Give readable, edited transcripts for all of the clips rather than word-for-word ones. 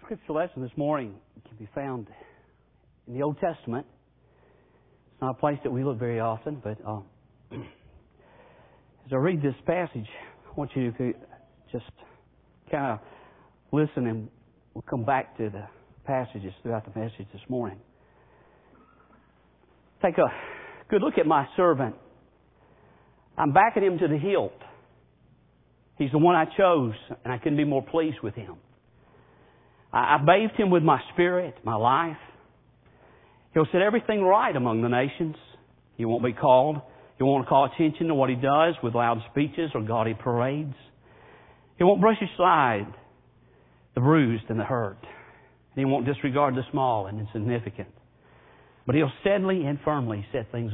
scripture lesson this morning can be found in the Old Testament. It's not a place that we look very often, but as I read this passage, I want you to just kind of listen, and we'll come back to the passages throughout the message this morning. Take a good look at my servant. I'm backing him to the hilt. He's the one I chose, and I couldn't be more pleased with him. I bathed him with my spirit, my life. He'll set everything right among the nations. He won't be called. He won't call attention to what he does with loud speeches or gaudy parades. He won't brush aside the bruised and the hurt. And he won't disregard the small and insignificant. But he'll steadily and firmly set things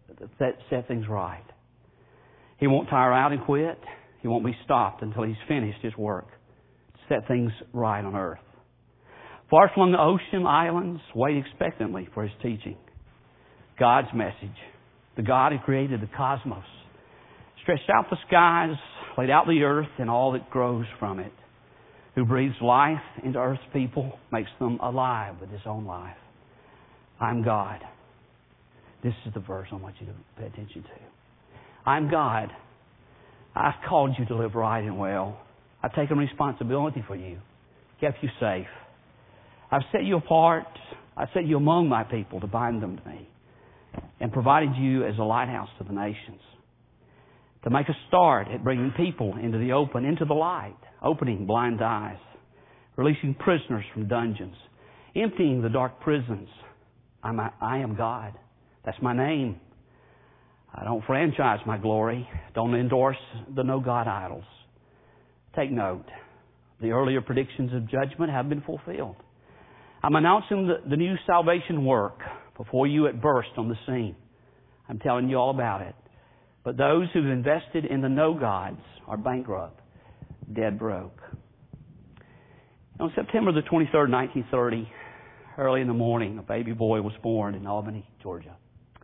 right. He won't tire out and quit. He won't be stopped until he's finished his work to set things right on earth. Far flung ocean islands wait expectantly for his teaching. God's message, the God who created the cosmos, stretched out the skies, laid out the earth and all that grows from it, who breathes life into earth's people, makes them alive with his own life. I'm God. This is the verse I want you to pay attention to. I'm God. I've called you to live right and well. I've taken responsibility for you, kept you safe. I've set you apart. I've set you among my people to bind them to me, and provided you as a lighthouse to the nations, to make a start at bringing people into the open, into the light, opening blind eyes, releasing prisoners from dungeons, emptying the dark prisons. I am God. That's my name. I don't franchise my glory. Don't endorse the no-God idols. Take note. The earlier predictions of judgment have been fulfilled. I'm announcing the new salvation work before you it burst on the scene. I'm telling you all about it. But those who've invested in the no-gods are bankrupt, dead broke. On September the 23rd, 1930, early in the morning, a baby boy was born in Albany, Georgia.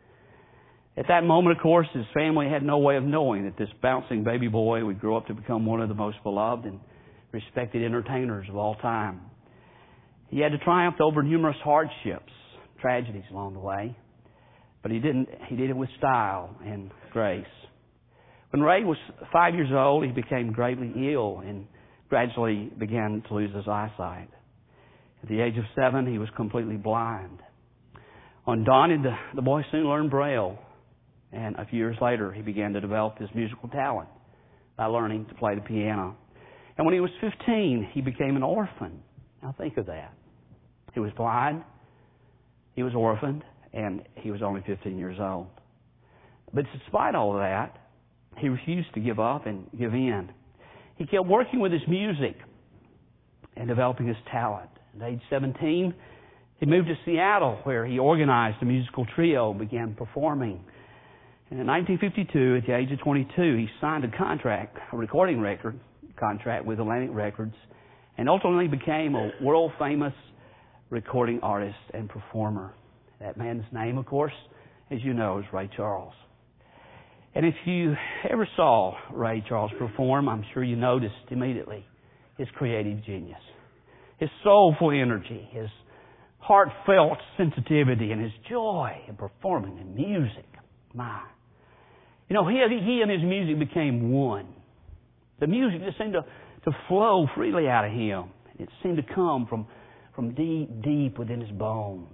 At that moment, of course, his family had no way of knowing that this bouncing baby boy would grow up to become one of the most beloved and respected entertainers of all time. He had to triumph over numerous hardships, tragedies along the way, but he did it with style and grace. When Ray was 5 years old, he became gravely ill and gradually began to lose his eyesight. At the age of 7, he was completely blind. On dawning, the boy soon learned Braille, and a few years later, he began to develop his musical talent by learning to play the piano. And when he was 15, he became an orphan. Now think of that. He was blind, he was orphaned, and he was only 15 years old. But despite all of that, he refused to give up and give in. He kept working with his music and developing his talent. At age 17, he moved to Seattle, where he organized a musical trio and began performing. And in 1952, at the age of 22, he signed a recording record contract with Atlantic Records, and ultimately became a world-famous recording artist and performer. That man's name, of course, as you know, is Ray Charles. And if you ever saw Ray Charles perform, I'm sure you noticed immediately his creative genius, his soulful energy, his heartfelt sensitivity, and his joy in performing in music. My. You know, he and his music became one. The music just seemed to flow freely out of him. It seemed to come from deep within his bones.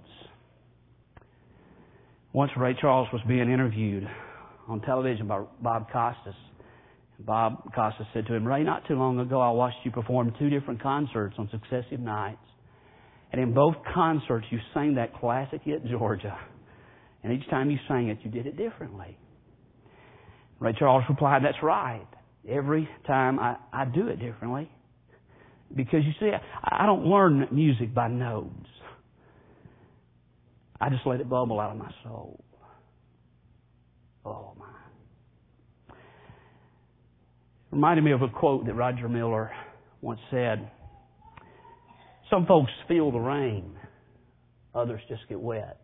Once Ray Charles was being interviewed on television by Bob Costas. Bob Costas said to him, "Ray, not too long ago I watched you perform 2 different concerts on successive nights. And in both concerts you sang that classic hit, Georgia. And each time you sang it, you did it differently." Ray Charles replied, "That's right. Every time I do it differently. Because you see, I don't learn music by notes. I just let it bubble out of my soul." Oh, my. Reminded me of a quote that Roger Miller once said. Some folks feel the rain. Others just get wet.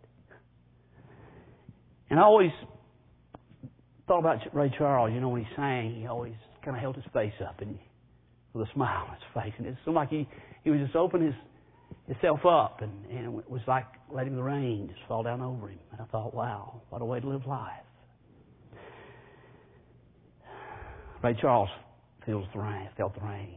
And I always thought about Ray Charles. You know, when he sang, he always kind of held his face up and with a smile on his face. And it seemed like he would just open himself up, and it was like letting the rain just fall down over him. And I thought, wow, what a way to live life. Ray Charles felt the rain.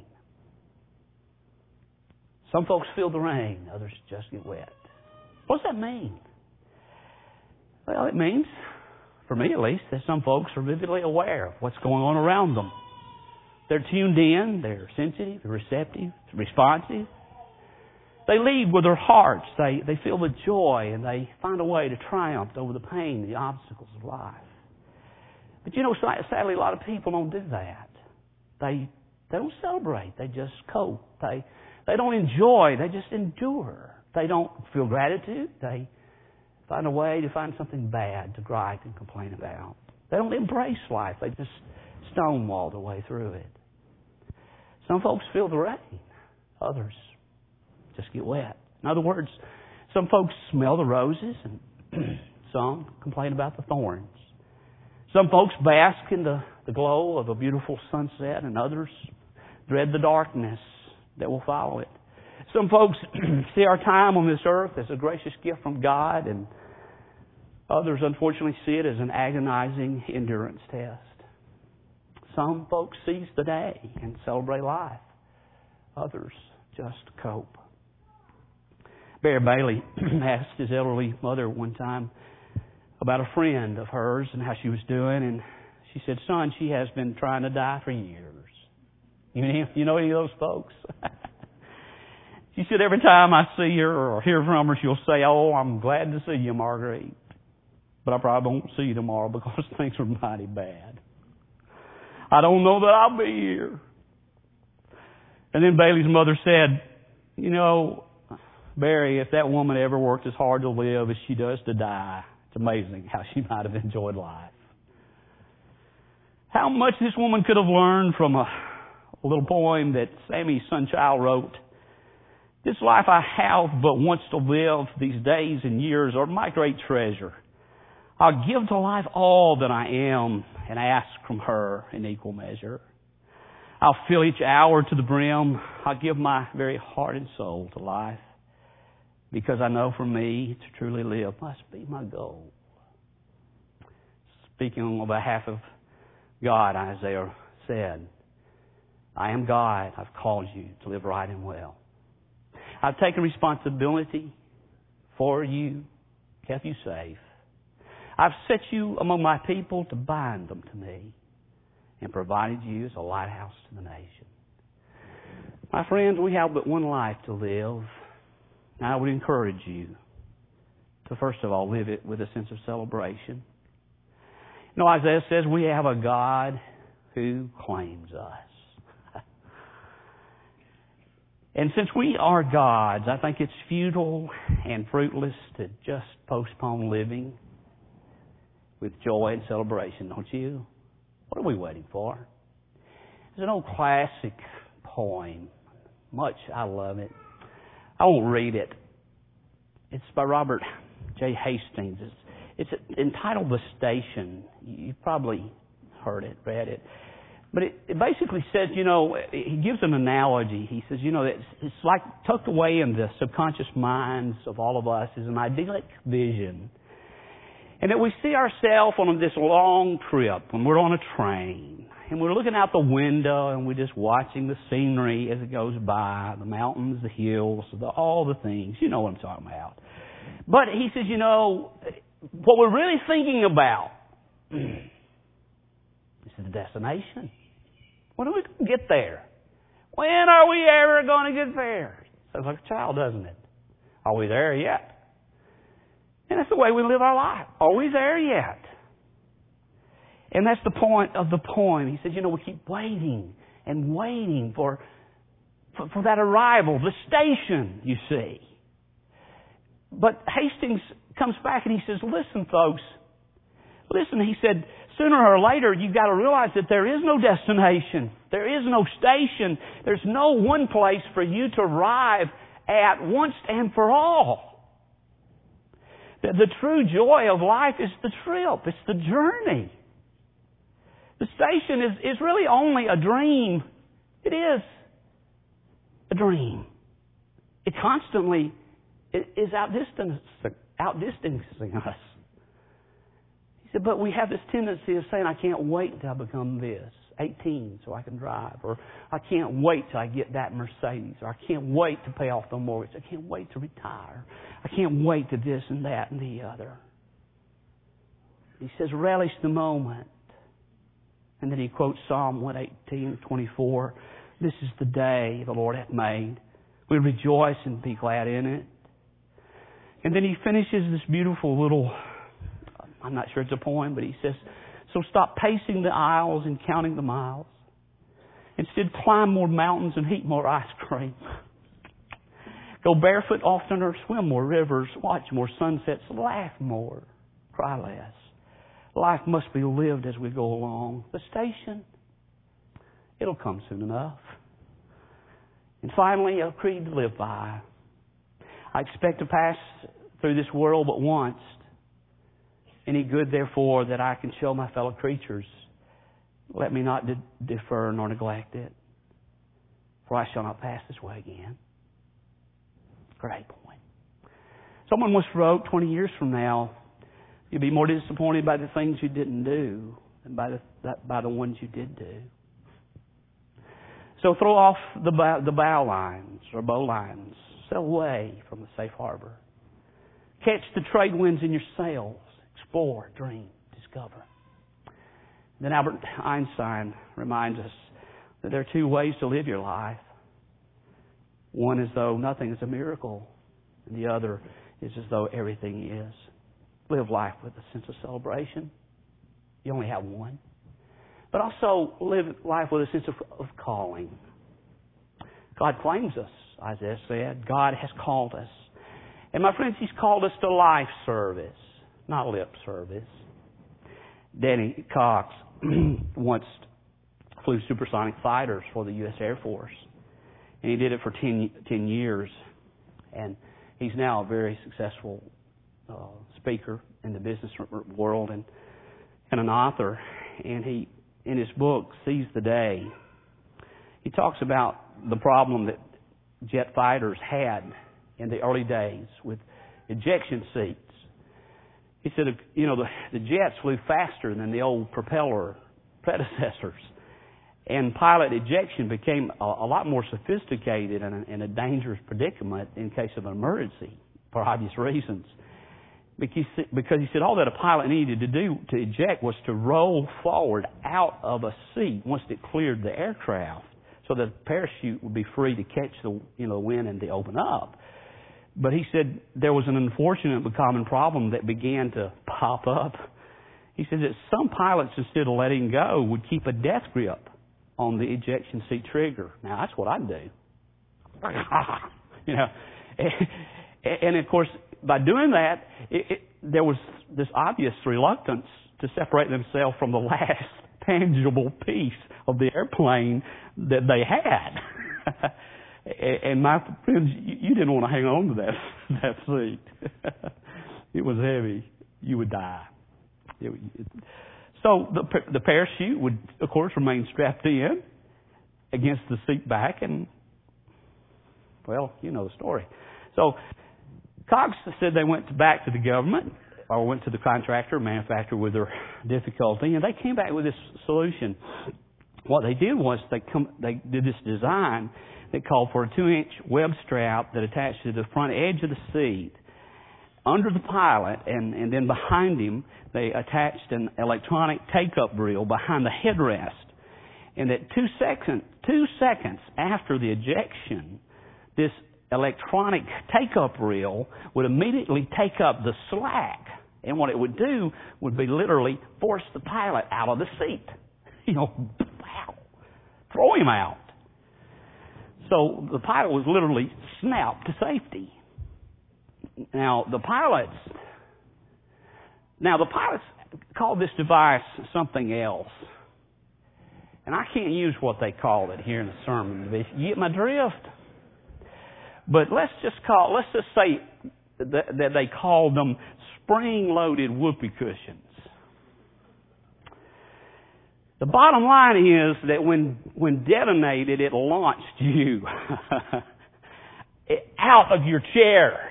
Some folks feel the rain, others just get wet. What does that mean? Well, it means, for me at least, that some folks are vividly aware of what's going on around them. They're tuned in, they're sensitive, they're receptive, responsive. They lead with their hearts. They feel the joy, and they find a way to triumph over the pain, the obstacles of life. But sadly, a lot of people don't do that. They don't celebrate. They just cope. They don't enjoy. They just endure. They don't feel gratitude. They find a way to find something bad to gripe and complain about. They don't embrace life. They just stonewall their way through it. Some folks feel the rain. Others just get wet. In other words, some folks smell the roses and some complain about the thorns. Some folks bask in the glow of a beautiful sunset, and others dread the darkness that will follow it. Some folks see our time on this earth as a gracious gift from God, and others unfortunately see it as an agonizing endurance test. Some folks seize the day and celebrate life. Others just cope. Barry Bailey asked his elderly mother one time about a friend of hers and how she was doing, and she said, "Son, she has been trying to die for years." You know any of those folks? She said, "Every time I see her or hear from her, she'll say, 'Oh, I'm glad to see you, Marguerite. But I probably won't see you tomorrow because things are mighty bad. I don't know that I'll be here.'" And then Bailey's mother said, "Barry, if that woman ever worked as hard to live as she does to die, it's amazing how she might have enjoyed life." How much this woman could have learned from a little poem that Sammy Sunchild wrote. "This life I have but once to live, these days and years are my great treasure. I'll give to life all that I am and ask from her in equal measure. I'll fill each hour to the brim. I'll give my very heart and soul to life, because I know for me to truly live must be my goal." Speaking on behalf of God, Isaiah said, "I am God. I've called you to live right and well. I've taken responsibility for you, kept you safe. I've set you among my people to bind them to me, and provided you as a lighthouse to the nation." My friends, we have but one life to live. And I would encourage you to, first of all, live it with a sense of celebration. Isaiah says we have a God who claims us. And since we are God's, I think it's futile and fruitless to just postpone living with joy and celebration, don't you? What are we waiting for? There's an old classic poem. I love it. I won't read it. It's by Robert J. Hastings. It's entitled "The Station." You've probably heard it, read it. But it basically says, he gives an analogy. He says, it's like tucked away in the subconscious minds of all of us is an idyllic vision. And that we see ourselves on this long trip when we're on a train. And we're looking out the window and we're just watching the scenery as it goes by, the mountains, the hills, all the things. You know what I'm talking about. But he says, what we're really thinking about is the destination. When are we going to get there? When are we ever going to get there? Sounds like a child, doesn't it? Are we there yet? And that's the way we live our life. Are we there yet? And that's the point of the poem. He says, we keep waiting and waiting for that arrival, the station, you see. But Hastings comes back and he says, "Listen, folks. Listen," he said, "sooner or later you've got to realize that there is no destination. There is no station. There's no one place for you to arrive at once and for all. The true joy of life is the trip. It's the journey. The station is really only a dream. It is a dream. It constantly is outdistancing us. He said, but we have this tendency of saying, I can't wait until I become this, 18, so I can drive. Or I can't wait till I get that Mercedes. Or I can't wait to pay off the mortgage. I can't wait to retire. I can't wait to this and that and the other. He says, relish the moment. And then he quotes Psalm 118:24. This is the day the Lord hath made. We rejoice and be glad in it. And then he finishes this beautiful little, I'm not sure it's a poem, but he says, so stop pacing the aisles and counting the miles. Instead, climb more mountains and eat more ice cream. Go barefoot oftener, swim more rivers, watch more sunsets, laugh more, cry less. Life must be lived as we go along. The station, it'll come soon enough. And finally, a creed to live by. I expect to pass through this world but once. Any good, therefore, that I can show my fellow creatures, let me not defer nor neglect it, for I shall not pass this way again. Great point. Someone once wrote, 20 years from now, you'll be more disappointed by the things you didn't do than by the ones you did do. So throw off the bow lines or bow lines. Sail away from the safe harbor. Catch the trade winds in your sails. Explore, dream, discover. Then Albert Einstein reminds us that there are two ways to live your life. One is though nothing is a miracle, and the other is as though everything is. Live life with a sense of celebration. You only have one. But also live life with a sense of calling. God claims us, Isaiah said. God has called us. And my friends, He's called us to life service, not lip service. Danny Cox once flew supersonic fighters for the U.S. Air Force. And he did it for 10 years. And he's now a very successful speaker in the business world and an author. And he, in his book, Seize the Day, he talks about the problem that jet fighters had in the early days with ejection seats. He said, the jets flew faster than the old propeller predecessors. And pilot ejection became a lot more sophisticated and a dangerous predicament in case of an emergency, for obvious reasons. Because he said all that a pilot needed to do to eject was to roll forward out of a seat once it cleared the aircraft, so that the parachute would be free to catch the wind and to open up. But he said there was an unfortunate but common problem that began to pop up. He said that some pilots, instead of letting go, would keep a death grip on the ejection seat trigger. Now, that's what I'd do. And of course, by doing that, there was this obvious reluctance to separate themselves from the last tangible piece of the airplane that they had. And my friends, you didn't want to hang on to that seat. It was heavy. You would die. So the parachute would, of course, remain strapped in against the seat back, and, well, you know the story. So Cox said they went back to the government, or went to the contractor, manufacturer, with their difficulty, and they came back with this solution. What they did was they did this design that called for a 2-inch web strap that attached to the front edge of the seat under the pilot, and then behind him they attached an electronic take-up reel behind the headrest. And that 2 seconds after the ejection, this electronic take-up reel would immediately take up the slack. And what it would do would be literally force the pilot out of the seat. Wow, throw him out. So the pilot was literally snapped to safety. Now the pilots called this device something else. And I can't use what they called it here in the sermon. You get my drift? But let's just say that they called them spring-loaded whoopee cushions. The bottom line is that when detonated, it launched you out of your chair.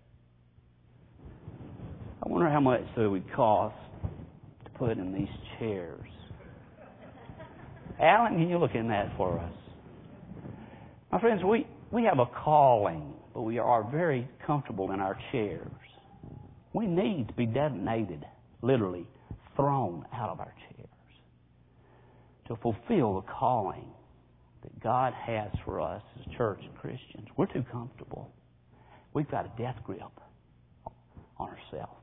I wonder how much it would cost to put in these chairs. Alan, can you look in that for us? My friends, we have a calling, but we are very comfortable in our chairs. We need to be detonated, literally thrown out of our chairs to fulfill the calling that God has for us as a church and Christians. We're too comfortable. We've got a death grip on ourselves.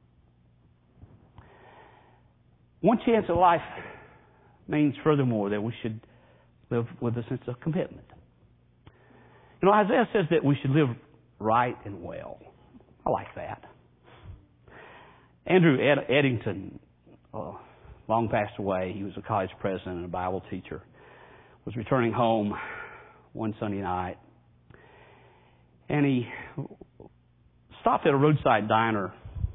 One chance at life means, furthermore, that we should live with a sense of commitment. You know, Isaiah says that we should live right and well. I like that. Andrew Eddington, long passed away. He was a college president and a Bible teacher. Was returning home one Sunday night, and he stopped at a roadside diner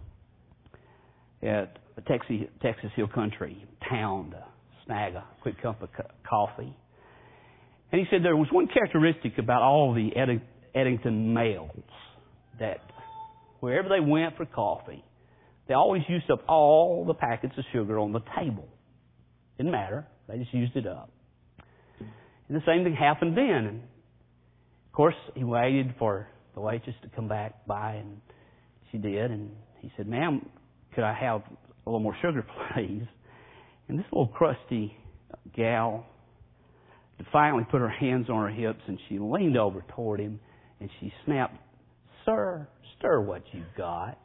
at a Texas Hill Country town to snag a quick cup of coffee. And he said there was one characteristic about all the Eddington males, that wherever they went for coffee, they always used up all the packets of sugar on the table. Didn't matter. They just used it up. And the same thing happened then. And of course, he waited for the waitress to come back by, and she did. And he said, "Ma'am, could I have a little more sugar, please?" And this little crusty gal finally put her hands on her hips, and she leaned over toward him, and she snapped, "Sir, stir what you've got."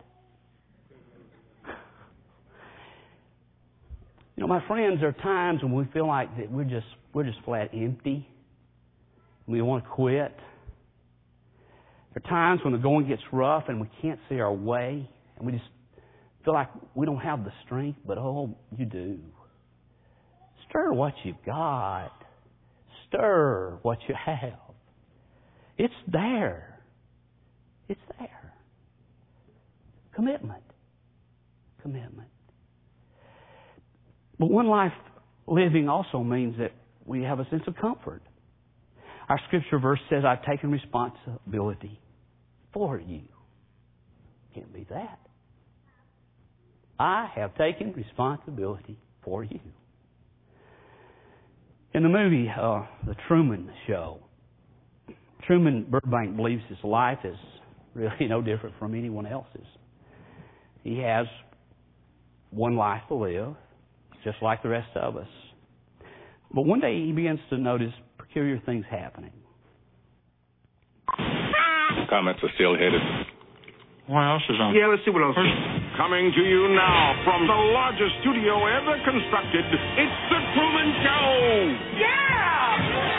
You know, my friends, there are times when we feel like that we're just flat empty. We want to quit. There are times when the going gets rough and we can't see our way, and we just feel like we don't have the strength, but oh, you do. Stir what you've got. Stir what you have. It's there. It's there. Commitment. Commitment. But one life living also means that we have a sense of comfort. Our scripture verse says, "I've taken responsibility for you." Can't beat that. I have taken responsibility for you. In the movie, The Truman Show, Truman Burbank believes his life is really no different from anyone else's. He has one life to live, just like the rest of us. But one day he begins to notice peculiar things happening. Comments are still headed. What else is on? Yeah, let's see what else is. Coming to you now from the largest studio ever constructed, it's The Truman Show! Yeah!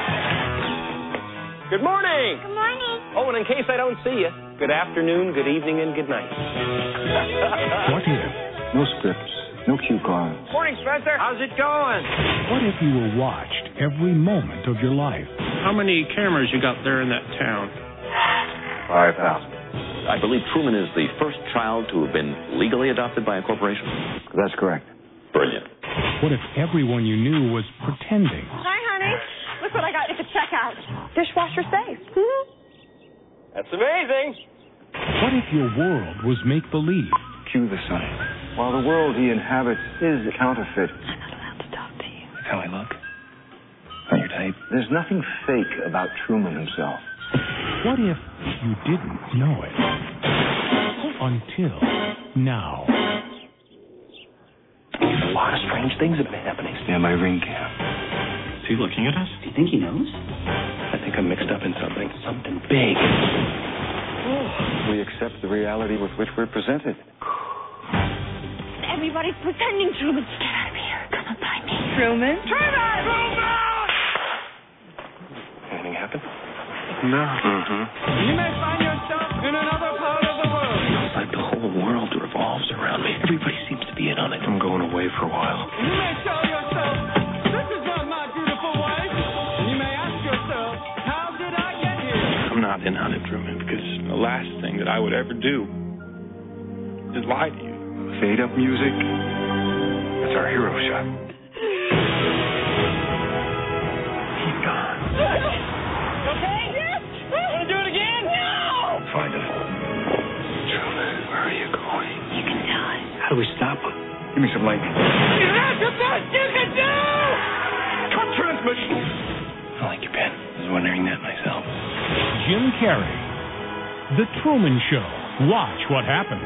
Good morning! Good morning. Oh, and in case I don't see you, good afternoon, good evening, and good night. What if? No scripts, no cue cards. Morning, Spencer. How's it going? What if you were watched every moment of your life? How many cameras you got there in that town? 5,000. I believe Truman is the first child to have been legally adopted by a corporation. That's correct. Brilliant. What if everyone you knew was pretending? Hi, honey. Look what I got at the checkout. Dishwasher safe. That's amazing. What if your world was make-believe? Cue the sign. While the world he inhabits is a counterfeit. I'm not allowed to talk to you. That's how I look. Not your type. There's nothing fake about Truman himself. What if you didn't know it? Until now. A lot of strange things have been happening. Stand by ring cam. Is he looking at us? Do you think he knows? I think I'm mixed up in something. Something big. We accept the reality with which we're presented. Everybody's pretending Truman. Get out of here. Come and find me. Truman? Anything happen? No. You may find yourself in another part of the world. It's like the whole world revolves around me. Everybody seems to be in on it. I'm going away for a while. You may tell yourself, this is not my beautiful wife. And you may ask yourself, how did I get here? I'm not in on it, Truman, because the last thing that I would ever do is lie to you. Fade up music. That's our hero shot. He's gone. Okay? Yes. Want to do it again? No. Give me some light. That's the best you can do! Cut transmission! I like your pen. I was wondering that myself. Jim Carrey. The Truman Show. Watch what happens.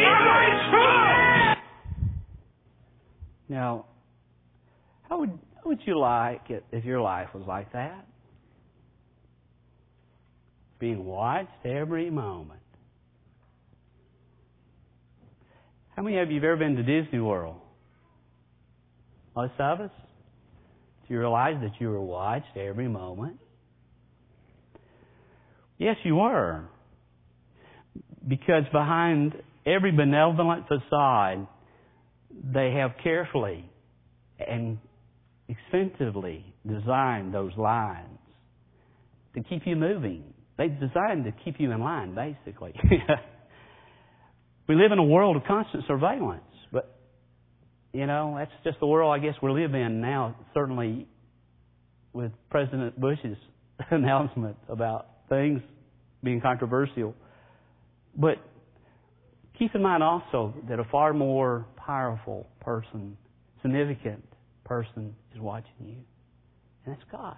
Now, how would you like it if your life was like that? Being watched every moment. How many of you have ever been to Disney World? Most of us? Do you realize that you were watched every moment? Yes, you were. Because behind every benevolent facade, they have carefully and expensively designed those lines to keep you moving. They've designed to keep you in line, basically. We live in a world of constant surveillance, but, that's just the world I guess we live in now, certainly with President Bush's announcement about things being controversial. But keep in mind also that a far more powerful person, significant person is watching you. And that's God.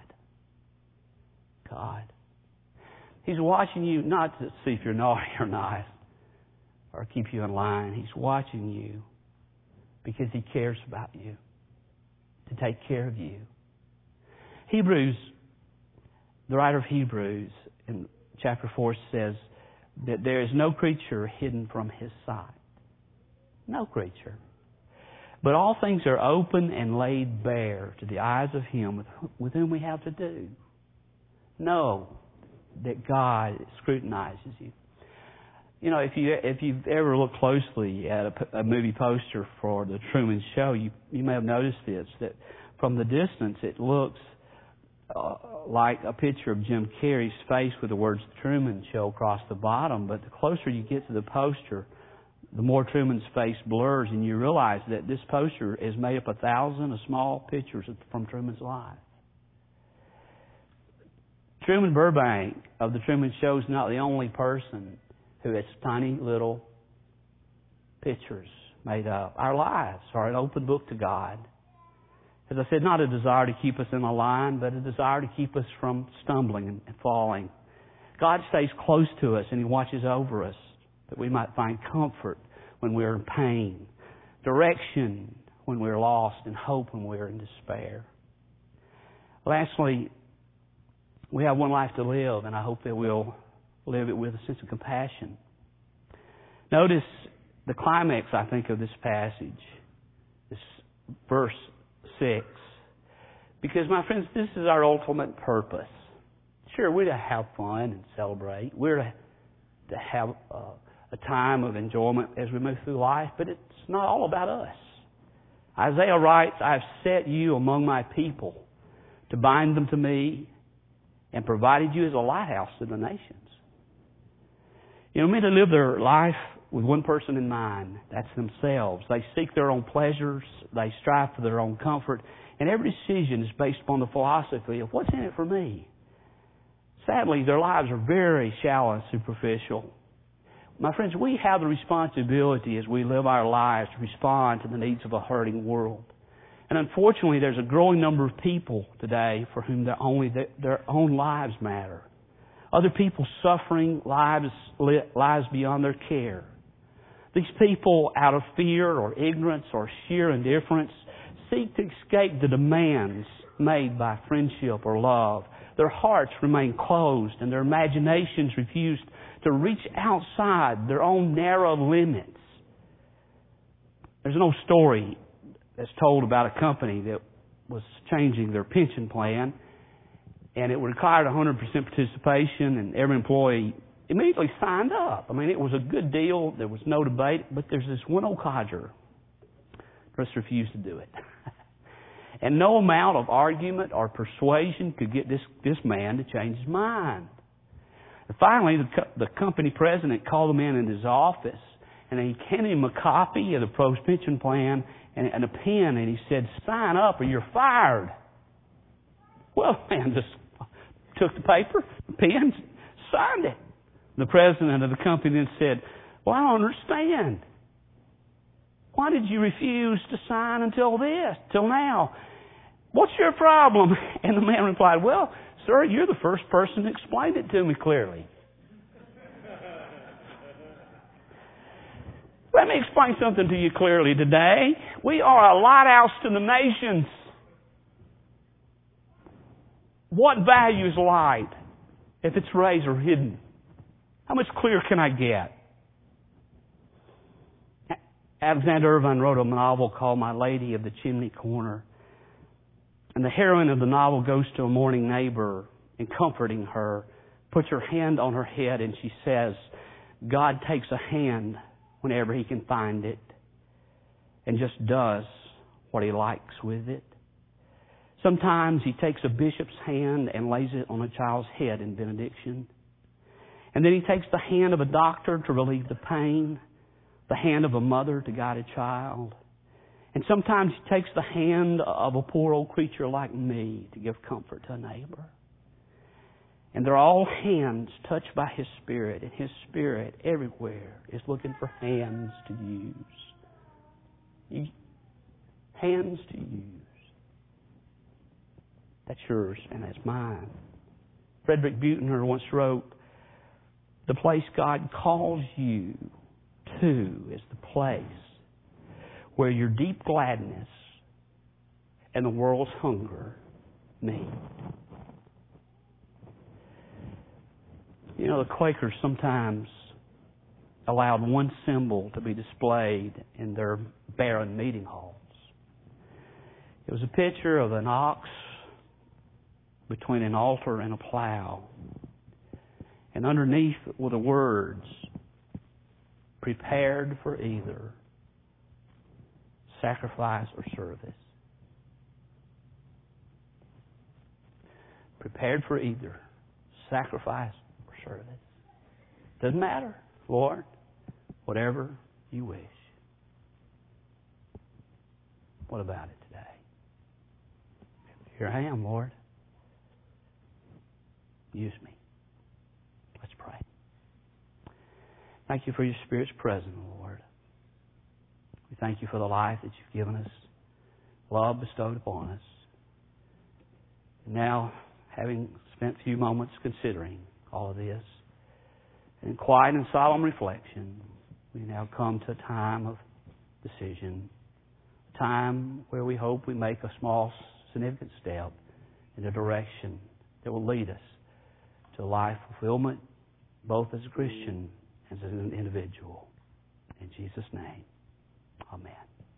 God. He's watching you not to see if you're naughty or nice or keep you in line. He's watching you because He cares about you, to take care of you. Hebrews, the writer of Hebrews in chapter 4 says that there is no creature hidden from His sight. No creature. But all things are open and laid bare to the eyes of Him with whom we have to do. Know that God scrutinizes you. If you've ever looked closely at a movie poster for The Truman Show, you may have noticed this, that from the distance it looks like a picture of Jim Carrey's face with the words The Truman Show across the bottom, but the closer you get to the poster, the more Truman's face blurs, and you realize that this poster is made up of thousands of small pictures from Truman's life. Truman Burbank of The Truman Show is not the only person who has tiny little pictures made up. Our lives are an open book to God. As I said, not a desire to keep us in a line, but a desire to keep us from stumbling and falling. God stays close to us and He watches over us that we might find comfort when we're in pain, direction when we're lost, and hope when we're in despair. Lastly, we have one life to live, and I hope that we'll live it with a sense of compassion. Notice the climax, I think, of this passage, this verse 6. Because, my friends, this is our ultimate purpose. Sure, we're to have fun and celebrate. We're to have a time of enjoyment as we move through life, but it's not all about us. Isaiah writes, I have set you among my people to bind them to me and provided you as a lighthouse to the nations. Men to live their life with one person in mind. That's themselves. They seek their own pleasures. They strive for their own comfort. And every decision is based upon the philosophy of what's in it for me. Sadly, their lives are very shallow and superficial. My friends, we have the responsibility as we live our lives to respond to the needs of a hurting world. And unfortunately, there's a growing number of people today for whom only their own lives matter. Other people suffering lives beyond their care. These people, out of fear or ignorance or sheer indifference, seek to escape the demands made by friendship or love. Their hearts remain closed and their imaginations refuse to reach outside their own narrow limits. There's an old story that's told about a company that was changing their pension plan, and it required 100% participation, and every employee immediately signed up. I mean, it was a good deal. There was no debate, but there's this one old codger who just refused to do it. And no amount of argument or persuasion could get this man to change his mind. And finally, the company president called him in his office, and he handed him a copy of the pro's pension plan and a pen, and he said, sign up or you're fired. Well, man just took the paper, the pen, signed it. The president of the company then said, well, I don't understand. Why did you refuse to sign till now? What's your problem? And the man replied, well, sir, you're the first person to explain it to me clearly. Let me explain something to you clearly today. We are a lighthouse to the nations. What value is light if it's raised or hidden? How much clearer can I get? Alexander Irvine wrote a novel called My Lady of the Chimney Corner. And the heroine of the novel goes to a mourning neighbor and comforting her, puts her hand on her head and she says, God takes a hand whenever He can find it and just does what He likes with it. Sometimes He takes a bishop's hand and lays it on a child's head in benediction. And then He takes the hand of a doctor to relieve the pain, the hand of a mother to guide a child. And sometimes He takes the hand of a poor old creature like me to give comfort to a neighbor. And they're all hands touched by His Spirit. And His Spirit everywhere is looking for hands to use. Hands to use. That's yours and that's mine. Frederick Buechner once wrote, the place God calls you to is the place where your deep gladness and the world's hunger meet. You know, the Quakers sometimes allowed one symbol to be displayed in their barren meeting halls. It was a picture of an ox between an altar and a plow. And underneath were the words, prepared for either sacrifice or service. Prepared for either sacrifice or service. Doesn't matter, Lord. Whatever you wish. What about it today? Here I am, Lord. Use me. Let's pray. Thank you for your Spirit's presence, Lord. We thank you for the life that you've given us, love bestowed upon us. And now, having spent a few moments considering all of this, in quiet and solemn reflection, we now come to a time of decision, a time where we hope we make a small, significant step in a direction that will lead us to life fulfillment, both as a Christian and as an individual. In Jesus' name, amen.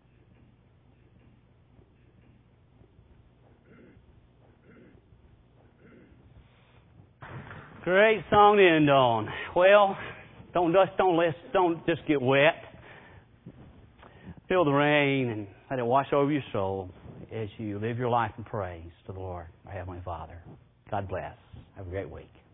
Great song to end on. Well, don't just get wet. Feel the rain and let it wash over your soul as you live your life in praise to the Lord, our Heavenly Father. God bless. Have a great week.